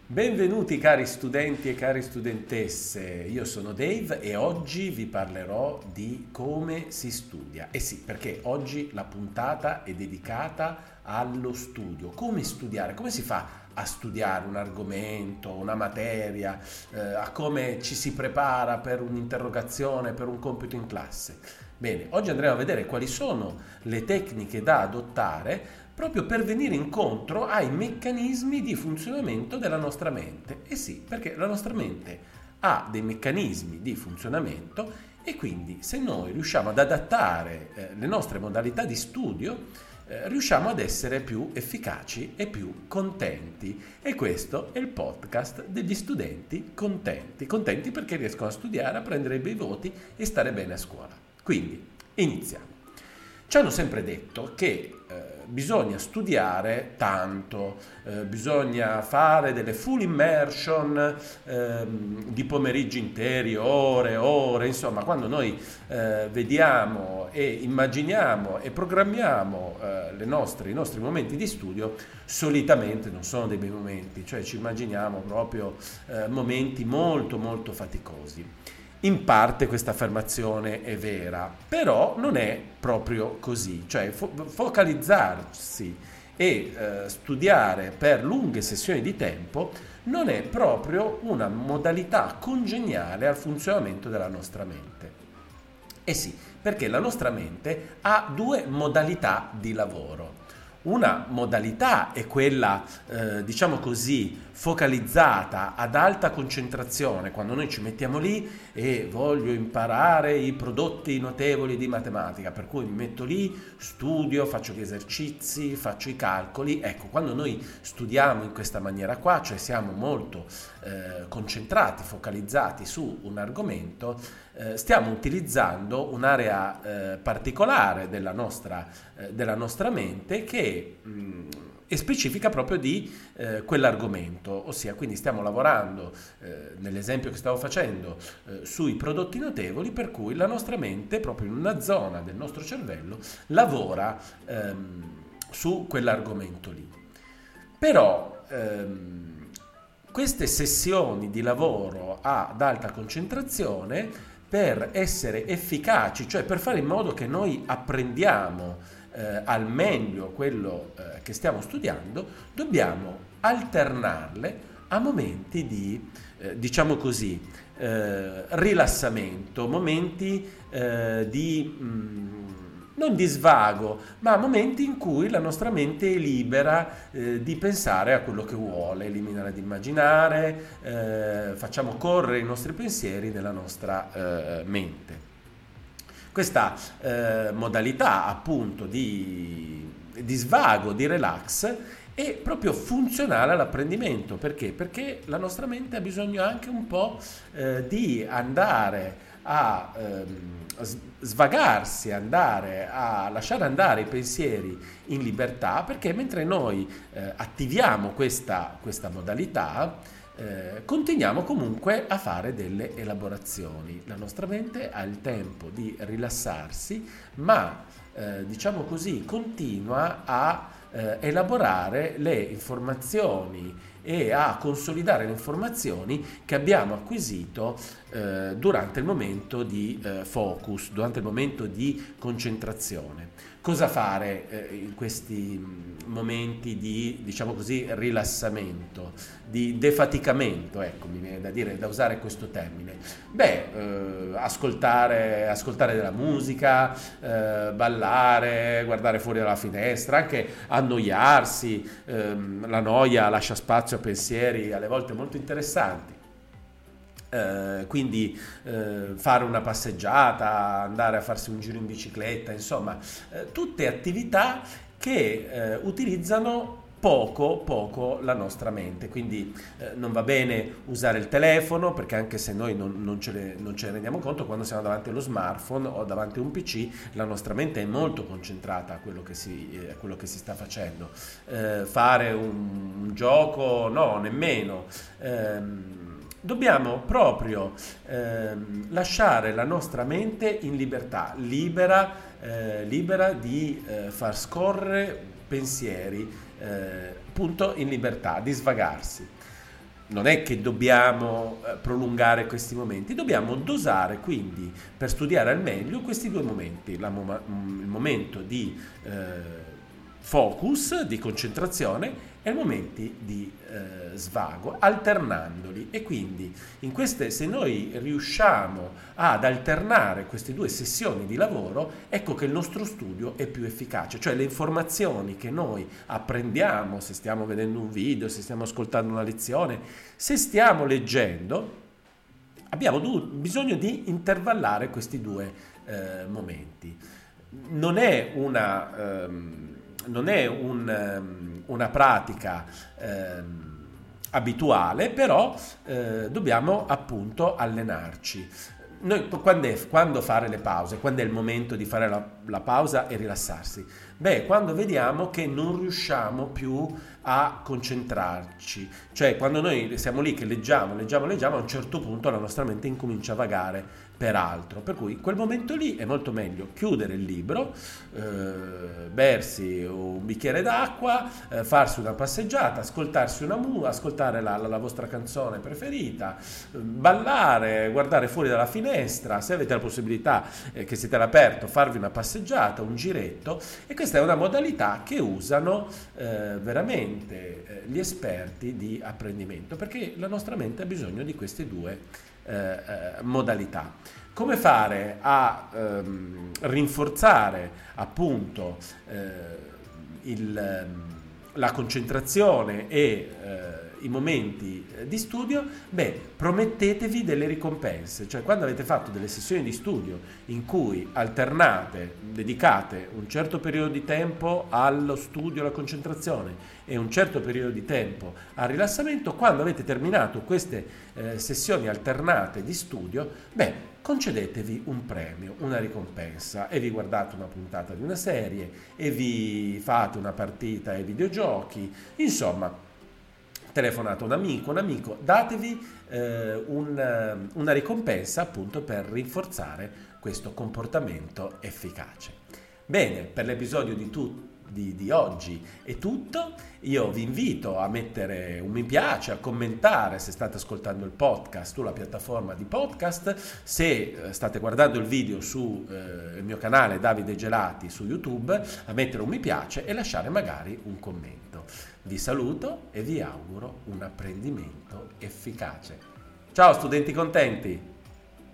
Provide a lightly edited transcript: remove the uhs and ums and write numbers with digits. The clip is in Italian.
Benvenuti cari studenti e cari studentesse, io sono Dave e oggi vi parlerò di come si studia. Eh sì, perché oggi la puntata è dedicata allo studio. Come studiare? Come si fa a studiare un argomento, una materia, a come ci si prepara per un'interrogazione, per un compito in classe? Bene, oggi andremo a vedere quali sono le tecniche da adottare proprio per venire incontro ai meccanismi di funzionamento della nostra mente. Eh sì, perché la nostra mente ha dei meccanismi di funzionamento e quindi se noi riusciamo ad adattare le nostre modalità di studio, riusciamo ad essere più efficaci e più contenti. E questo è il podcast degli studenti contenti. Contenti perché riescono a studiare, a prendere bei voti e stare bene a scuola. Quindi, iniziamo. Ci hanno sempre detto che bisogna studiare tanto, bisogna fare delle full immersion di pomeriggi interi, ore, ore, insomma, quando noi vediamo e immaginiamo e programmiamo i nostri momenti di studio, solitamente non sono dei bei momenti, cioè ci immaginiamo proprio momenti molto molto faticosi. In parte questa affermazione è vera, però non è proprio così, cioè focalizzarsi e studiare per lunghe sessioni di tempo non è proprio una modalità congeniale al funzionamento della nostra mente. Eh sì, perché la nostra mente ha due modalità di lavoro. Una modalità è quella, diciamo così, focalizzata ad alta concentrazione, quando noi ci mettiamo lì e voglio imparare i prodotti notevoli di matematica, per cui mi metto lì, studio, faccio gli esercizi, faccio i calcoli. Ecco, quando noi studiamo in questa maniera qua, cioè siamo molto concentrati, focalizzati su un argomento, stiamo utilizzando un'area particolare della nostra mente che è specifica proprio di quell'argomento, ossia quindi stiamo lavorando, nell'esempio che stavo facendo, sui prodotti notevoli, per cui la nostra mente, proprio in una zona del nostro cervello, lavora su quell'argomento lì. Però queste sessioni di lavoro ad alta concentrazione, per essere efficaci, cioè per fare in modo che noi apprendiamo al meglio quello che stiamo studiando, dobbiamo alternarle a momenti di, diciamo così, rilassamento, momenti non di svago, ma momenti in cui la nostra mente è libera di pensare a quello che vuole, eliminare di immaginare, facciamo correre i nostri pensieri nella nostra mente. Questa modalità appunto di svago, di relax, è proprio funzionale all'apprendimento. Perché? Perché la nostra mente ha bisogno anche un po' di andare a svagarsi, andare a lasciare andare i pensieri in libertà, perché mentre noi attiviamo questa modalità, continuiamo comunque a fare delle elaborazioni. La nostra mente ha il tempo di rilassarsi, ma diciamo così continua a elaborare le informazioni e a consolidare le informazioni che abbiamo acquisito durante il momento di focus, durante il momento di concentrazione. Cosa fare in questi momenti di, diciamo così, rilassamento, di defaticamento? Ecco, mi viene da dire, da usare questo termine. Ascoltare della musica, ballare, guardare fuori dalla finestra, anche annoiarsi. La noia lascia spazio a pensieri alle volte molto interessanti. Quindi fare una passeggiata, andare a farsi un giro in bicicletta, insomma, tutte attività che utilizzano poco la nostra mente. Quindi non va bene usare il telefono, perché anche se noi non ce ne rendiamo conto, quando siamo davanti allo smartphone o davanti a un PC, la nostra mente è molto concentrata a quello che si sta facendo. Fare un gioco, no, nemmeno. Dobbiamo proprio lasciare la nostra mente in libertà, libera di far scorrere pensieri, appunto in libertà, di svagarsi. non è che dobbiamo prolungare questi momenti, dobbiamo dosare quindi per studiare al meglio questi due momenti, il momento di focus, di concentrazione e i momenti di svago, alternandoli. E quindi se noi riusciamo ad alternare queste due sessioni di lavoro, ecco che il nostro studio è più efficace, cioè le informazioni che noi apprendiamo, se stiamo vedendo un video, se stiamo ascoltando una lezione, se stiamo leggendo, abbiamo bisogno di intervallare questi due momenti. Non è una pratica abituale, però dobbiamo appunto allenarci. Noi, quando fare le pause? Quando è il momento di fare la pausa e rilassarsi? Beh, quando vediamo che non riusciamo più a concentrarci, cioè quando noi siamo lì che leggiamo, a un certo punto la nostra mente incomincia a vagare per altro, per cui quel momento lì è molto meglio chiudere il libro, bersi un bicchiere d'acqua, farsi una passeggiata, ascoltare la vostra canzone preferita, ballare, guardare fuori dalla finestra, se avete la possibilità che siete all'aperto, farvi una passeggiata, un giretto. E questa è una modalità che usano veramente gli esperti di apprendimento, perché la nostra mente ha bisogno di queste due modalità. Come fare a rinforzare appunto la concentrazione e i momenti di studio? Beh, promettetevi delle ricompense, cioè quando avete fatto delle sessioni di studio in cui dedicate un certo periodo di tempo allo studio, alla concentrazione e un certo periodo di tempo al rilassamento, quando avete terminato queste sessioni alternate di studio, beh, concedetevi un premio, una ricompensa, e vi guardate una puntata di una serie, e vi fate una partita ai videogiochi, insomma, telefonate a un amico, datevi una ricompensa appunto per rinforzare questo comportamento efficace. Bene, per l'episodio di oggi è tutto. Io vi invito a mettere un mi piace, a commentare se state ascoltando il podcast sulla piattaforma di podcast, se state guardando il video sul mio canale Davide Gelati su YouTube, a mettere un mi piace e lasciare magari un commento. Vi saluto e vi auguro un apprendimento efficace. Ciao studenti contenti!